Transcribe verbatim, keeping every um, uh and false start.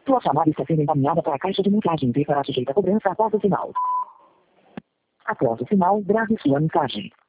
Sua chamada está sendo encaminhada para a caixa de mensagens e será sujeita a cobrança após o sinal. Após o sinal, grave sua mensagem.